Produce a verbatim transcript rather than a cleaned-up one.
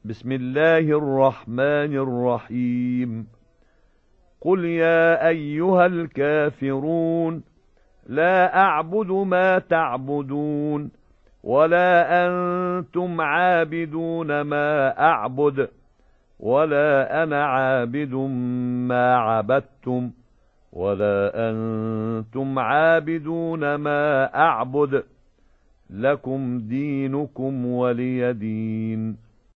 بسم الله الرحمن الرحيم قل يا أيها الكافرون لا أعبد ما تعبدون ولا أنتم عابدون ما أعبد ولا أنا عابد ما عبدتم ولا أنتم عابدون ما أعبد لكم دينكم ولي دين.